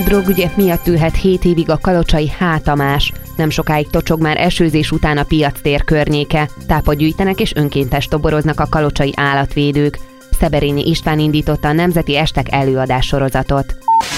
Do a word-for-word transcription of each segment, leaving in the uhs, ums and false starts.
Drogügyek miatt ülhet hét évig a kalocsai H. Tamás. Nem sokáig tocsog már esőzés után a piactér környéke. Tápot gyűjtenek és önkéntes toboroznak a kalocsai állatvédők. Szeberényi István indította a Nemzeti Estek előadás sorozatot.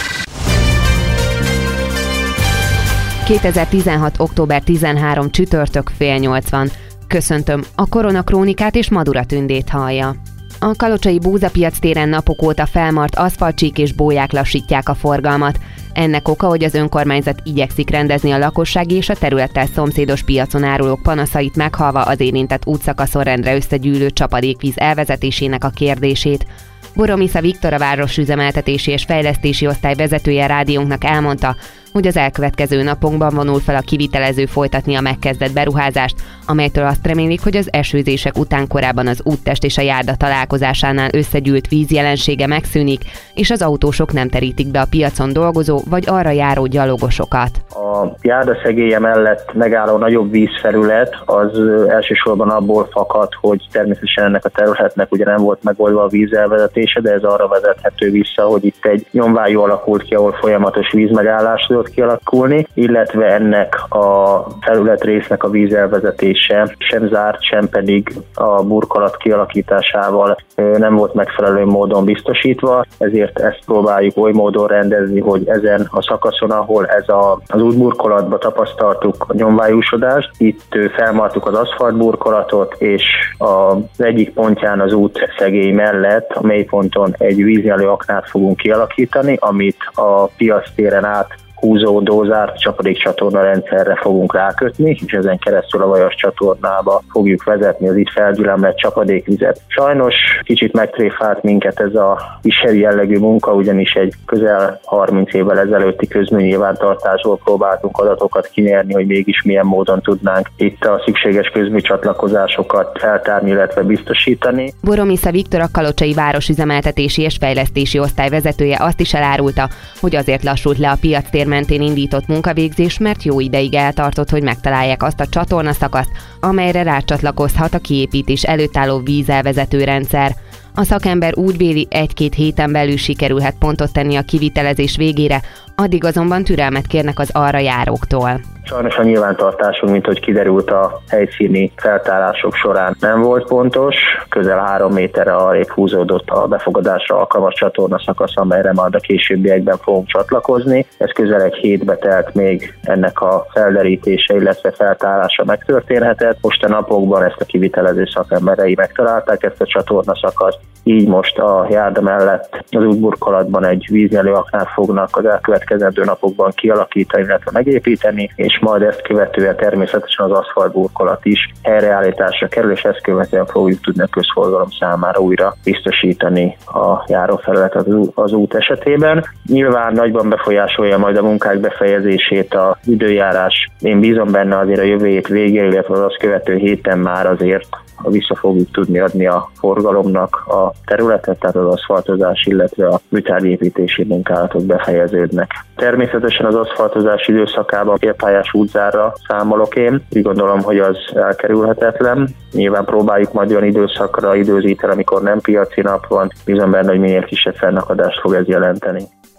kétezer-tizenhat. október tizenharmadika csütörtök fél nyolc van. Köszöntöm, a Koronakrónikát és Madura Tündét hallja. A kalocsai Búzapiac téren napok óta felmart aszfaltcsík és bóják lassítják a forgalmat. Ennek oka, hogy az önkormányzat igyekszik rendezni a lakossági és a területtel szomszédos piacon árulók panaszait meghallva az érintett útszakaszon rendre összegyűlő csapadékvíz elvezetésének a kérdését. Boromisza Viktor, a Városüzemeltetési és Fejlesztési Osztály vezetője rádiónknak elmondta, hogy az elkövetkező napokban vonul fel a kivitelező folytatni a megkezdett beruházást, amelytől azt remélik, hogy az esőzések után korábban az úttest és a járda találkozásánál összegyűlt víz jelensége megszűnik, és az autósok nem terítik be a piacon dolgozó vagy arra járó gyalogosokat. A járda szegélye mellett megálló nagyobb vízfelület az elsősorban abból fakad, hogy természetesen ennek a területnek ugye nem volt megoldva a vízelvezetése, de ez arra vezethető vissza, hogy itt egy nyomvájú alakult ki, ahol folyamatos vízmegállás tudott kialakulni, illetve ennek a felületrésznek a vízelvezetése sem zárt, sem pedig a burkolat kialakításával nem volt megfelelő módon biztosítva, ezért ezt próbáljuk oly módon rendezni, hogy ezen a szakaszon, ahol ez a, az útburkolatban tapasztaltuk a nyomvájúsodást, itt felmartuk az aszfaltburkolatot, és az egyik pontján az útszegély mellett a mélyponton egy víznyelő aknát fogunk kialakítani, amit a piactéren át húzódó zárt csapadékcsatorna rendszerre fogunk rákötni, és ezen keresztül a Vajas csatornába fogjuk vezetni az itt felgyülemlett csapadékvizet. Sajnos kicsit megtréfált minket ez a kísérő jellegű munka, ugyanis egy közel harminc évvel ezelőtti közműnyilvántartásból próbáltunk adatokat kinyerni, hogy mégis milyen módon tudnánk itt a szükséges közműcsatlakozásokat feltárni, illetve biztosítani. Boromisza Viktor, a Kalocsai Városüzemeltetési és Fejlesztési Osztály vezetője azt is elárulta, hogy azért lassult le a piactér mentén indított munkavégzés, mert jó ideig eltartott, hogy megtalálják azt a csatornaszakaszt, amelyre rácsatlakozhat a kiépítés előtt álló vízelvezető rendszer. A szakember úgy véli, egy-két héten belül sikerülhet pontot tenni a kivitelezés végére, addig azonban türelmet kérnek az arra járóktól. Sajnos a nyilvántartásunk, mint hogy kiderült a helyszíni feltárások során, nem volt pontos. Közel három méterre arrébb húzódott a befogadásra alkalmas csatornaszakasz, amelyre majd a későbbiekben fogunk csatlakozni. Ez közel egy hétbe telt, még ennek a felderítése, illetve feltárása megtörténhetett. Most a napokban ezt a kivitelező szakemberei megtalálták ezt a csatornaszakaszt, így most a járda mellett az útburkolatban egy víznyelő aknát fognak az elkövetkezendő napokban kialakítani, illetve megépíteni, és majd ezt követően természetesen az aszfaltburkolat is helyreállításra kerül, és ezt követően fogjuk tudni a közforgalom számára újra biztosítani a járófelületet az út esetében. Nyilván nagyban befolyásolja majd a munkák befejezését az időjárás. Én bízom benne, azért a jövő hét végén, illetve az azt követő héten már azért vissza fogjuk tudni adni a forgalomnak a területet, tehát az aszfaltozás, illetve a műtárgyépítési munkálatok befejeződnek. Természetesen az aszfaltozás időszakában félpályás útzárra számolok én. Úgy gondolom, hogy az elkerülhetetlen. Nyilván próbáljuk majd olyan időszakra időzíteni, amikor nem piaci nap van. Bízom benne, hogy minél kisebb fennakadást fog ez jelenteni.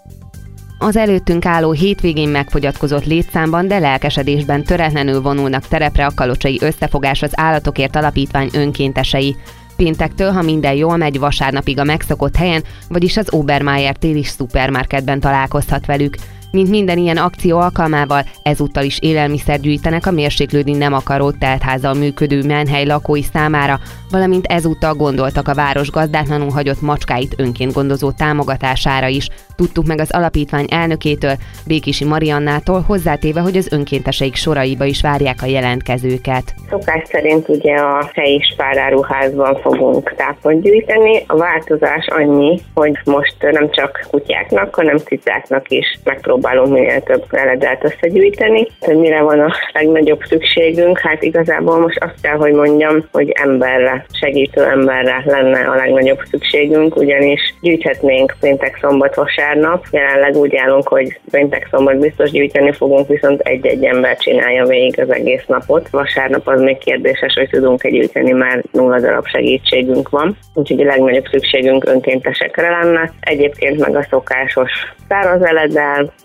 Az előttünk álló hétvégén megfogyatkozott létszámban, de lelkesedésben töretlenül vonulnak terepre a Kalocsai Összefogás az Állatokért Alapítvány önkéntesei. Péntektől, ha minden jól megy, vasárnapig a megszokott helyen, vagyis az Obermeier téli szupermarketben találkozhat velük. Mint minden ilyen akció alkalmával, ezúttal is élelmiszer gyűjtenek a mérséklődni nem akaró teltházzal működő menhely lakói számára, valamint ezúttal gondoltak a város gazdátlanul hagyott macskáit önként gondozó támogatására is. Tudtuk meg az alapítvány elnökétől, Békési Mariannától, hozzátéve, hogy az önkénteseik soraiba is várják a jelentkezőket. Szokás szerint ugye a helyi spáráruházban fogunk tápot gyűjteni. A változás annyi, hogy most nem csak kutyáknak, hanem cicáknak is megpróbálunk minél több eledelt összegyűjteni. Hogy mire van a legnagyobb szükségünk? Hát igazából most azt kell, hogy mondjam, hogy emberre, segítő emberre lenne a legnagyobb szükségünk, ugyanis gyűjthetnénk péntek, szombat, vasárnap. Jelenleg úgy állunk, hogy péntek, szombat biztos gyűjteni fogunk, viszont egy-egy ember csinálja végig az egész napot. Vasárnap az még kérdéses, hogy tudunk-e gyűjteni, már nulla darab segítségünk van. Úgyhogy a legnagyobb szükségünk önkéntesekre lenne. Egyébként meg a szokásos száraz eledel,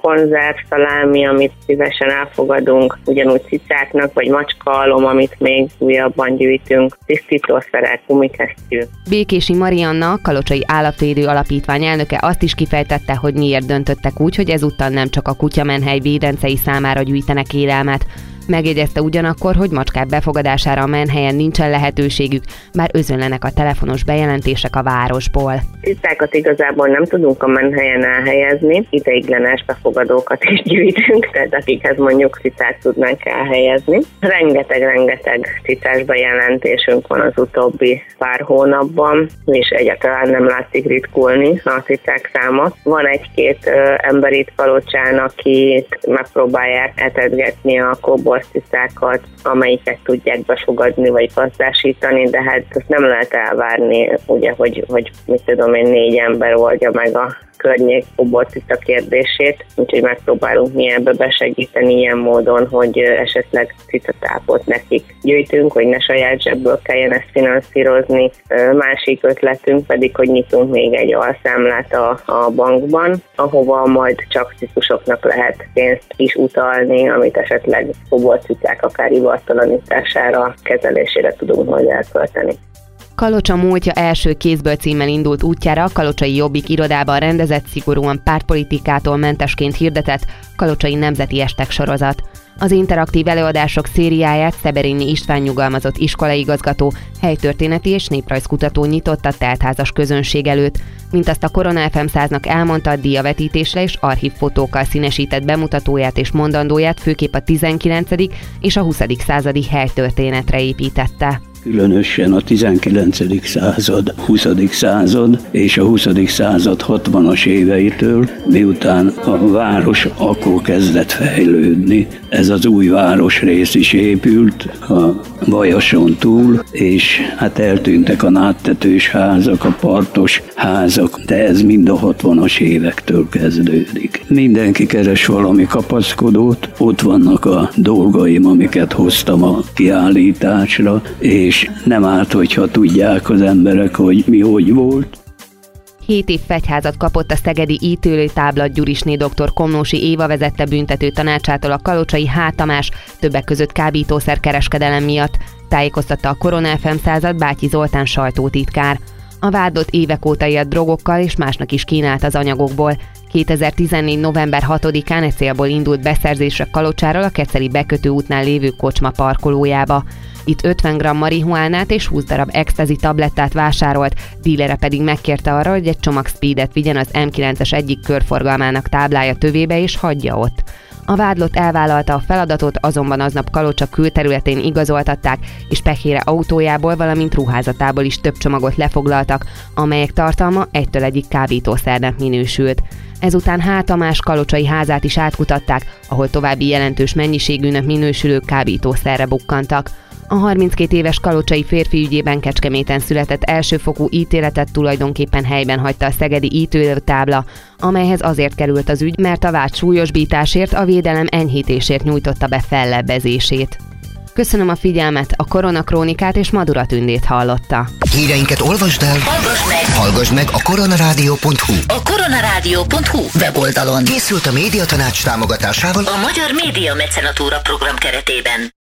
konzerv, szalámi, amit szívesen elfogadunk, ugyanúgy cicáknak, vagy macskaalom, amit még újabban gyűjtünk, tisztítószerek, gumikesztyű. Békési Marianna, Kalocsai Állatvédő Alapítvány elnöke azt is kifejtette, hogy miért döntöttek úgy, hogy ezúttal nem csak a kutyamenhely védencei számára gyűjtenek élelmet. Megjegyezte ugyanakkor, hogy macskák befogadására a menhelyen nincsen lehetőségük, bár özönlenek a telefonos bejelentések a városból. Cicákat igazából nem tudunk a menhelyen elhelyezni, ideiglenes befogadókat is gyűjtünk, tehát akikhez mondjuk cicát tudnánk elhelyezni. Rengeteg-rengeteg cicás bejelentésünk van az utóbbi pár hónapban, és egyáltalán nem látszik ritkulni a cicák száma. Van egy-két ö, ember itt Kalocsán, akik megpróbálják etetgetni a koborcicákat, amelyiket tudják befogadni vagy gazdásítani, de hát ezt nem lehet elvárni, ugye, hogy, hogy mit tudom én, négy ember oldja meg a környék koborcica kérdését, úgyhogy megpróbálunk mi ebbe besegíteni ilyen módon, hogy esetleg cicatápot nekik gyűjtünk, hogy ne saját zsebből kelljen ezt finanszírozni. Másik ötletünk pedig, hogy nyitunk még egy alszámlát a, a bankban, ahova majd csak cicusoknak lehet pénzt is utalni, amit esetleg koborcicák akár ivartalanítására, kezelésére tudunk majd elkölteni. Kalocsa múltja első kézből címmel indult útjára a Kalocsai Jobbik irodában rendezett, szigorúan pártpolitikától mentesként hirdetett Kalocsai Nemzeti Estek sorozat. Az interaktív előadások szériáját Szeberény István nyugalmazott iskolaigazgató, helytörténeti és néprajzkutató nyitotta teltházas közönség előtt. Mint azt a Korona ef em száznak elmondta, díjavetítésre és archívfotókkal színesített bemutatóját és mondandóját főképp a tizenkilencedik és a huszadik századi helytörténetre építette. Különösen a tizenkilencedik század, huszadik század és a huszadik század hatvanas éveitől, miután a város akkor kezdett fejlődni. Ez az új városrész is épült a Bajason túl, és hát eltűntek a nádtetős házak, a partos házak, de ez mind a hatvanas évektől kezdődik. Mindenki keres valami kapaszkodót, ott vannak a dolgaim, amiket hoztam a kiállításra, és és nem árt, hogyha tudják az emberek, hogy mi hogy volt. Hét év fegyházat kapott a szegedi ítélő táblat Gyurisné dr. Komlósi Éva vezette büntető tanácsától a Kalocsai H. Tamás, többek között kábítószer kereskedelem miatt, tájékoztatta a Korona ef em század Bátyi Zoltán sajtótitkár. A vádlott évek óta élt drogokkal és másnak is kínált az anyagokból. kétezer-tizennégy. november hatodikán egy célból indult beszerzésre Kalocsáról a Keceli bekötő útnál lévő kocsma parkolójába. Itt ötven gramm marihuánát és húsz darab ecstasy tablettát vásárolt, dílere pedig megkérte arra, hogy egy csomag speedet vigyen az em kilences egyik körforgalmának táblája tövébe és hagyja ott. A vádlott elvállalta a feladatot, azonban aznap Kalocsa külterületén igazoltatták, és pehére autójából, valamint ruházatából is több csomagot lefoglaltak, amelyek tartalma egytől egyik kábítószernek minősült. Ezután H. Tamás kalocsai házát is átkutatták, ahol további jelentős mennyiségűnek minősülő kábítószerre bukkantak. A harminckét éves kalocsai férfi ügyében Kecskeméten született elsőfokú ítéletet tulajdonképpen helyben hagyta a szegedi ítélőtábla, amelyhez azért került az ügy, mert a vád súlyosbításért, a védelem enyhítésért nyújtotta be fellebbezését. Köszönöm a figyelmet, a Koronakrónikát és Madura Tündét hallotta. Híreinket olvasd el, hallgass meg, hallgass meg a koronarádió pont hu. A koronarádió pont hu weboldalon készült a Médiatanács támogatásával a Magyar Média Mecenatúra program keretében.